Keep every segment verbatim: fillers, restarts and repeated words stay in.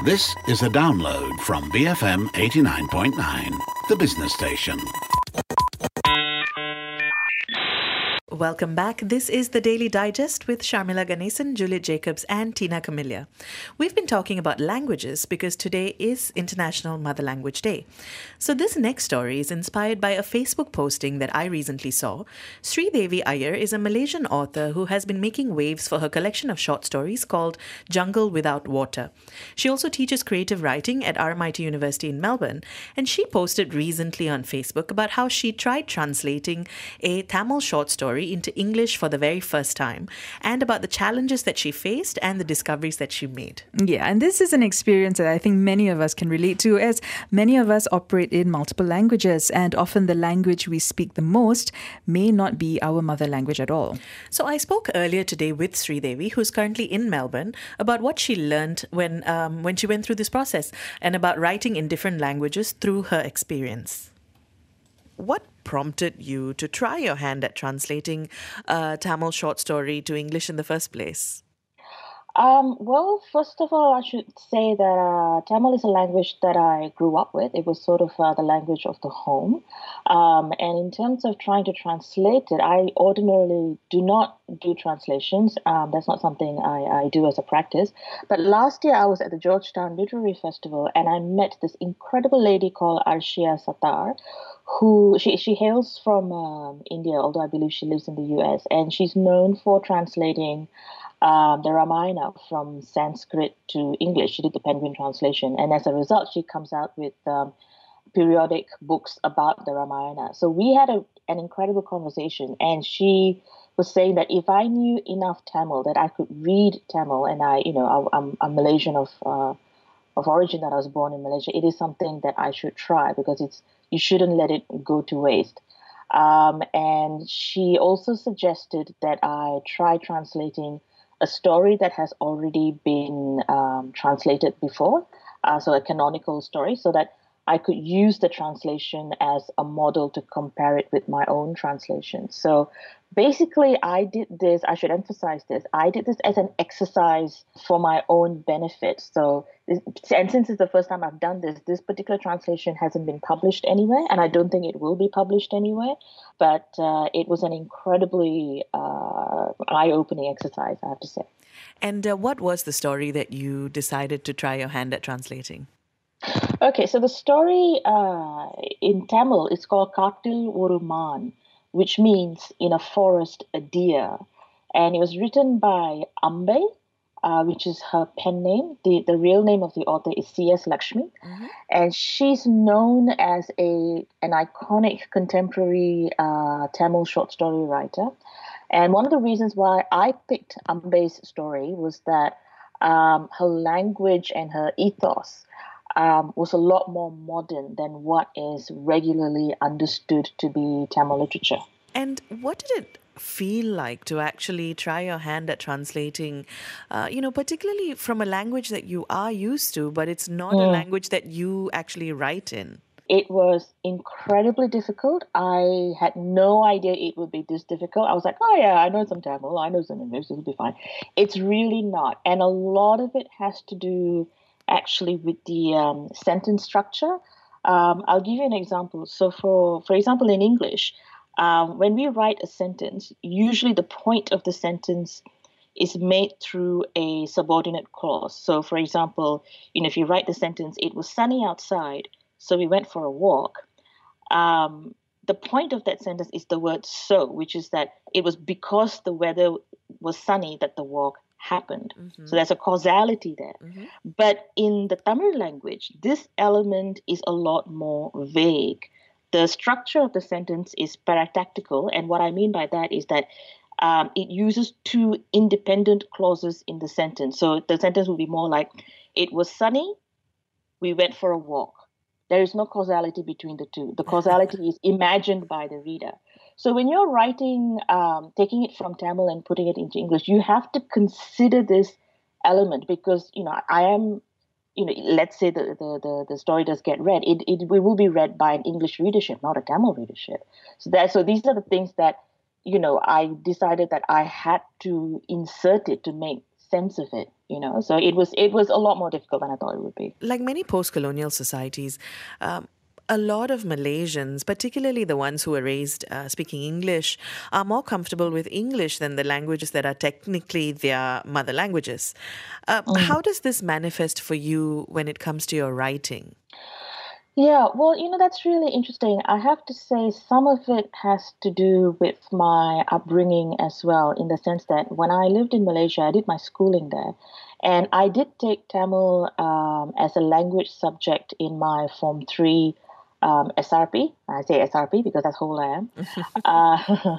This is a download from B F M eighty-nine point nine, the business station. Welcome back. This is the Daily Digest with Sharmila Ganesan, Juliet Jacobs and Tina Camilla. We've been talking about languages because today is International Mother Language Day. So this next story is inspired by a Facebook posting that I recently saw. Sri Devi Iyer is a Malaysian author who has been making waves for her collection of short stories called Jungle Without Water. She also teaches creative writing at R M I T University in Melbourne, and she posted recently on Facebook about how she tried translating a Tamil short story into English for the very first time, and about the challenges that she faced and the discoveries that she made. Yeah, and this is an experience that I think many of us can relate to, as many of us operate in multiple languages, and often the language we speak the most may not be our mother language at all. So I spoke earlier today with Sri Devi, who's currently in Melbourne, about what she learned when um, when she went through this process, and about writing in different languages through her experience. What prompted you to try your hand at translating a Tamil short story to English in the first place? Um, well, first of all, I should say that uh, Tamil is a language that I grew up with. It was sort of uh, the language of the home. Um, and in terms of trying to translate it, I ordinarily do not do translations. Um, that's not something I, I do as a practice. But last year, I was at the Georgetown Literary Festival, and I met this incredible lady called Arshia Sattar, who she, she hails from um, India, although I believe she lives in the U S, and she's known for translating Um, the Ramayana from Sanskrit to English. She did the Penguin translation. And as a result, she comes out with um, periodic books about the Ramayana. So we had a, an incredible conversation. And she was saying that if I knew enough Tamil, that I could read Tamil, and I, you know, I, I'm, I'm Malaysian of, uh, of origin, that I was born in Malaysia, it is something that I should try, because it's you shouldn't let it go to waste. Um, and she also suggested that I try translating a story that has already been um, translated before, uh, so a canonical story, so that I could use the translation as a model to compare it with my own translation. So basically, I did this, I should emphasize this, I did this as an exercise for my own benefit. So, and since it's the first time I've done this, this particular translation hasn't been published anywhere, and I don't think it will be published anywhere, but uh, it was an incredibly uh, eye-opening exercise, I have to say. And uh, what was the story that you decided to try your hand at translating? Okay, so the story uh, in Tamil is called Kattil Oru Maan, which means in a forest a deer. And it was written by Ambe, uh, which is her pen name. The, the real name of the author is C S Lakshmi. Mm-hmm. And she's known as a an iconic contemporary uh, Tamil short story writer. And one of the reasons why I picked Ambe's story was that um, her language and her ethos Um, was a lot more modern than what is regularly understood to be Tamil literature. And what did it feel like to actually try your hand at translating, uh, you know, particularly from a language that you are used to, but it's not mm. a language that you actually write in? It was incredibly difficult. I had no idea it would be this difficult. I was like, oh yeah, I know some Tamil, I know some English, it'll be fine. It's really not. And a lot of it has to do actually with the um, sentence structure. Um, I'll give you an example. So for, for example, in English, um, when we write a sentence, usually the point of the sentence is made through a subordinate clause. So for example, you know, if you write the sentence, it was sunny outside, so we went for a walk. Um, the point of that sentence is the word so, which is that it was because the weather was sunny that the walk happened. Mm-hmm. So there's a causality there. Mm-hmm. But in the Tamil language, this element is a lot more vague. The structure of the sentence is paratactical, and what I mean by that is that um, it uses two independent clauses in the sentence. So the sentence will be more like, it was sunny, we went for a walk. There is no causality between the two. The causality is imagined by the reader. So when you're writing, um, taking it from Tamil and putting it into English, you have to consider this element, because, you know, I am, you know, let's say the, the, the, the story does get read. It, it, it will be read by an English readership, not a Tamil readership. So that, so these are the things that, you know, I decided that I had to insert it to make sense of it. you know. So it was it was a lot more difficult than I thought it would be. Like many post-colonial societies, um, a lot of Malaysians, particularly the ones who were raised uh, speaking English, are more comfortable with English than the languages that are technically their mother languages. Uh, Mm. How does this manifest for you when it comes to your writing? Yeah, well, you know, that's really interesting. I have to say some of it has to do with my upbringing as well, in the sense that when I lived in Malaysia, I did my schooling there. And I did take Tamil um, as a language subject in my Form three um, S R P. I say S R P because that's how old I am. uh,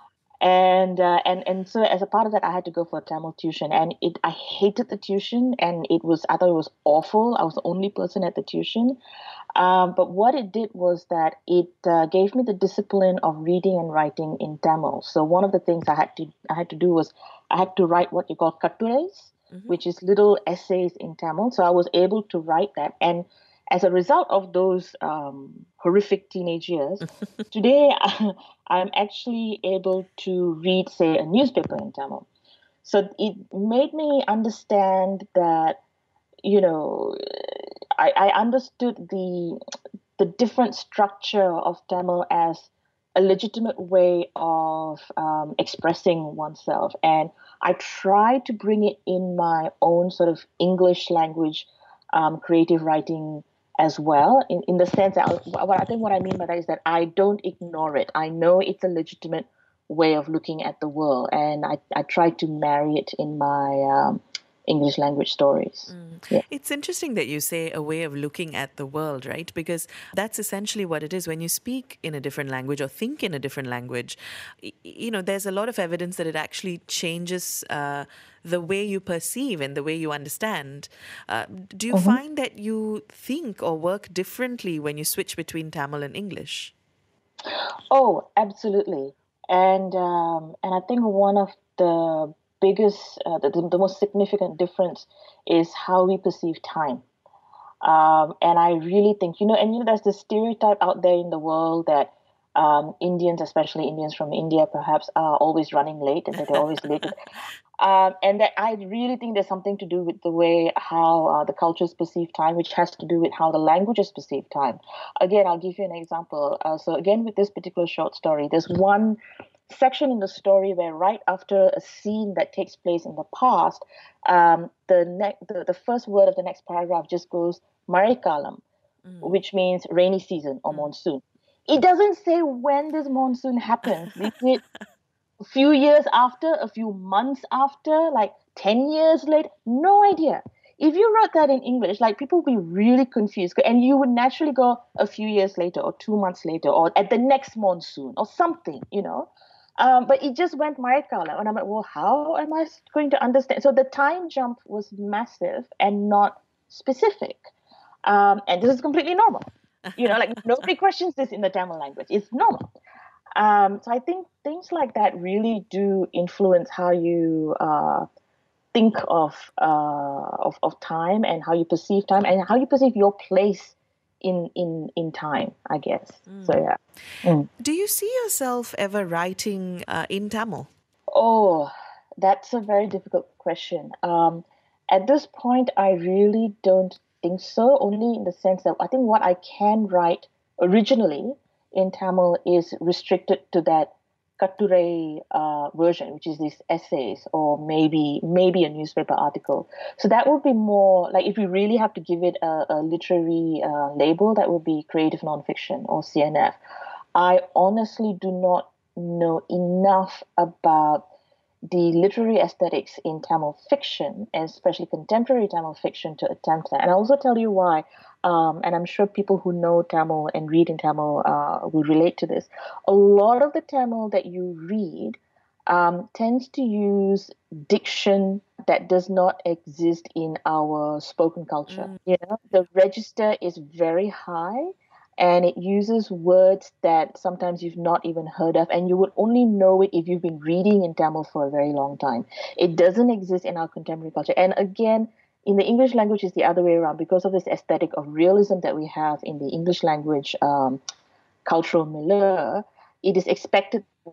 and uh, and and so as a part of that, I had to go for Tamil tuition, and it I hated the tuition, and it was I thought it was awful. I was the only person at the tuition, um, but what it did was that it uh, gave me the discipline of reading and writing in Tamil. So one of the things I had to I had to do was I had to write what you call katturais, which is little essays in Tamil. So I was able to write that, and as a result of those um, horrific teenage years, today I'm actually able to read, say, a newspaper in Tamil. So it made me understand that, you know, I, I understood the the different structure of Tamil as a legitimate way of um, expressing oneself, and I try to bring it in my own sort of English language um, creative writing as well, in, in the sense that I, what I think what I mean by that is that I don't ignore it. I know it's a legitimate way of looking at the world, and I, I try to marry it in my um, English language stories. Yeah. It's interesting that you say a way of looking at the world, right? Because that's essentially what it is. When you speak in a different language or think in a different language, y- you know, there's a lot of evidence that it actually changes uh, the way you perceive and the way you understand. Uh, do you Mhm. find that you think or work differently when you switch between Tamil and English? Oh, absolutely. And um, and I think one of the biggest, uh, the, the most significant difference is how we perceive time. Um, and I really think, you know, and you know, there's this stereotype out there in the world that um, Indians, especially Indians from India, perhaps are always running late and that they're always late. Um, and that I really think there's something to do with the way how uh, the cultures perceive time, which has to do with how the languages perceive time. Again, I'll give you an example. Uh, so again, with this particular short story, there's one section in the story where right after a scene that takes place in the past, um, the, ne- the the first word of the next paragraph just goes Marikalam, which means rainy season or monsoon. It doesn't say when this monsoon happens. Is it a few years after, a few months after, like ten years later? No idea. If you wrote that in English, like people would be really confused, and you would naturally go a few years later or two months later or at the next monsoon or something, you know. Um, but it just went Marikala. And I'm like, well, how am I going to understand? So the time jump was massive and not specific. Um, and this is completely normal. You know, like nobody questions this in the Tamil language. It's normal. Um, so I think things like that really do influence how you uh, think of, uh, of of time and how you perceive time and how you perceive your place in in in time, I guess. So yeah. Mm. Do you see yourself ever writing uh, in Tamil? Oh, that's a very difficult question. Um, at this point, I really don't think so, only in the sense that I think what I can write originally in Tamil is restricted to that Katturai uh, version, which is these essays or maybe maybe a newspaper article. So that would be more like if we really have to give it a, a literary uh, label, that would be creative nonfiction or C N F. I honestly do not know enough about the literary aesthetics in Tamil fiction, and especially contemporary Tamil fiction, to attempt that. And I'll also tell you why. Um, and I'm sure people who know Tamil and read in Tamil uh, will relate to this. A lot of the Tamil that you read um, tends to use diction that does not exist in our spoken culture. You know, the register is very high, and it uses words that sometimes you've not even heard of, and you would only know it if you've been reading in Tamil for a very long time. It doesn't exist in our contemporary culture. And again, in the English language, it's the other way around because of this aesthetic of realism that we have in the English language um, cultural milieu. It is expected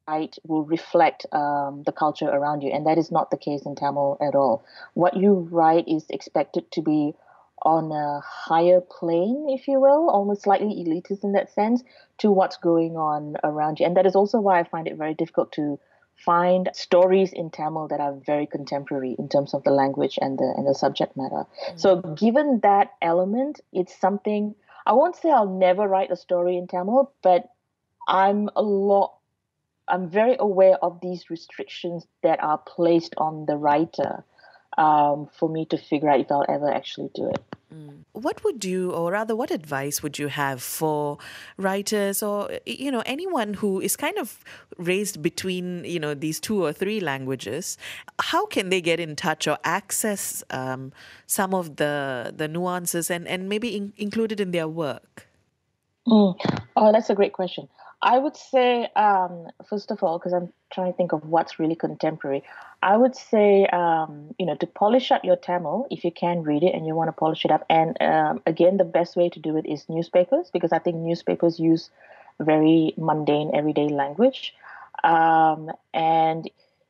write will reflect um, the culture around you, and that is not the case in Tamil at all. What you write is expected to be on a higher plane, if you will, almost slightly elitist in that sense, to what's going on around you. And that is also why I find it very difficult to find stories in Tamil that are very contemporary in terms of the language and the and the subject matter. Mm-hmm. So given that element, it's something, I won't say I'll never write a story in Tamil, but I'm a lot, I'm very aware of these restrictions that are placed on the writer um, for me to figure out if I'll ever actually do it. Mm. What would you, or rather, what advice would you have for writers or, you know, anyone who is kind of raised between, you know, these two or three languages? How can they get in touch or access um, some of the the nuances and, and maybe in, include it in their work? Mm. Oh, that's a great question. I would say, um, first of all, because I'm trying to think of what's really contemporary, I would say, um, you know, to polish up your Tamil, if you can read it and you want to polish it up. And um, again, the best way to do it is newspapers, because I think newspapers use very mundane, everyday language. Um, and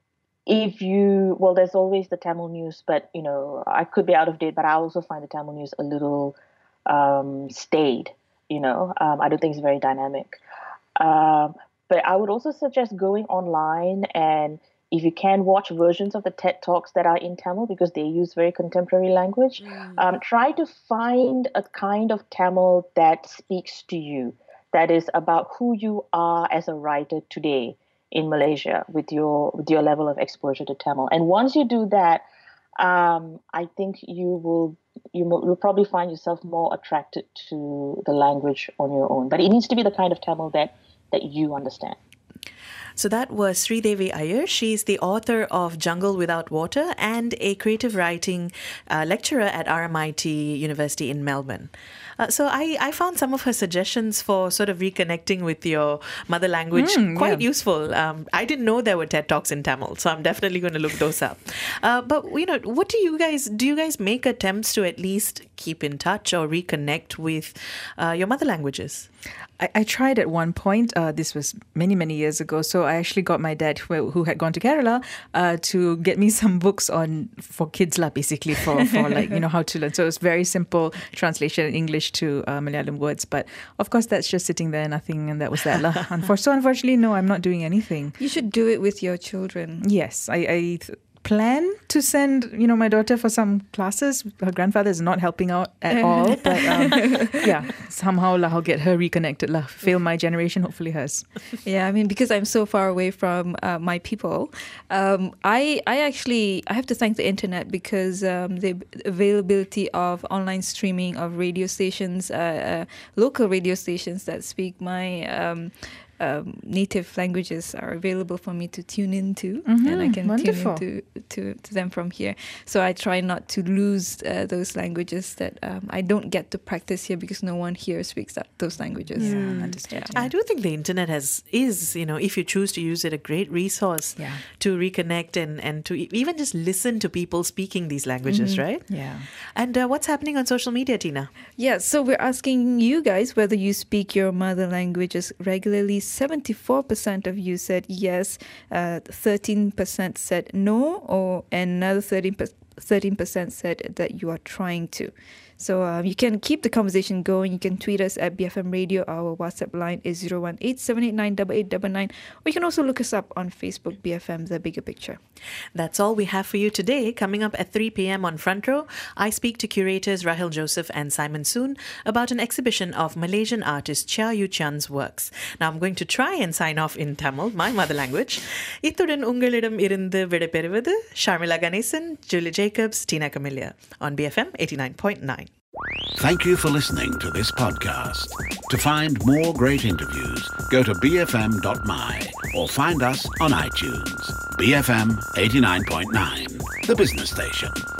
if you, well, there's always the Tamil news, but, you know, I could be out of date, but I also find the Tamil news a little um, staid, you know. Um, I don't think it's very dynamic. Um, but I would also suggest going online, and if you can, watch versions of the TED Talks that are in Tamil, because they use very contemporary language. Mm. Um, try to find a kind of Tamil that speaks to you, that is about who you are as a writer today in Malaysia with your with your level of exposure to Tamil. And once you do that, um, I think you will you will you'll probably find yourself more attracted to the language on your own. But it needs to be the kind of Tamil that that you understand. So that was Sridevi Iyer. She's the author of Jungle Without Water and a creative writing uh, lecturer at R M I T University in Melbourne. Uh, so I, I found some of her suggestions for sort of reconnecting with your mother language mm, quite yeah. useful. Um, I didn't know there were TED Talks in Tamil, so I'm definitely going to look those up. Uh, but, you know, what do you guys, do you guys make attempts to at least keep in touch or reconnect with uh, your mother languages? I, I tried at one point. Uh, this was many, many years ago. So I actually got my dad, who, who had gone to Kerala, uh, to get me some books on for kids, lah, basically for, for like, you know, how to learn. So it was very simple translation in English to uh, Malayalam words. But of course, that's just sitting there, nothing, and that was that. Lah. Unfor- so unfortunately, no, I'm not doing anything. You should do it with your children. Yes, I. I th- plan to send, you know, my daughter for some classes. Her grandfather is not helping out at all. But um, yeah, somehow lah, I'll get her reconnected. Lah. Fail my generation, hopefully hers. Yeah, I mean, because I'm so far away from uh, my people, um, I I actually, I have to thank the internet, because um, the availability of online streaming of radio stations, uh, uh, local radio stations that speak my um, Um, native languages are available for me to tune into, mm-hmm. and I can Wonderful. tune into to, to them from here. So I try not to lose uh, those languages that um, I don't get to practice here, because no one here speaks that, those languages. Yeah, mm. understand. Yeah. I do think the internet has is, you know, if you choose to use it, a great resource yeah. to reconnect and, and to even just listen to people speaking these languages, mm-hmm. right? Yeah. And uh, what's happening on social media, Tina? Yeah, so we're asking you guys whether you speak your mother languages regularly. seventy-four percent of you said yes, uh, thirteen percent said no, or another thirteen percent said that you are trying to. So uh, you can keep the conversation going. You can tweet us at B F M Radio. Our WhatsApp line is zero one eight seven eight nine eight eight nine nine. Or you can also look us up on Facebook, B F M, The Bigger Picture. That's all we have for you today. Coming up at three p.m. on Front Row, I speak to curators Rahil Joseph and Simon Soon about an exhibition of Malaysian artist Chia Yu Chan's works. Now I'm going to try and sign off in Tamil, my mother language. Ithudan ungalidam irundhu vidaperivathu Sharmila Ganesan, Julie Jacobs, Tina Camilla on B F M eighty-nine point nine. Thank you for listening to this podcast. To find more great interviews, go to b f m dot m y or find us on iTunes. B F M eighty-nine point nine, the business station.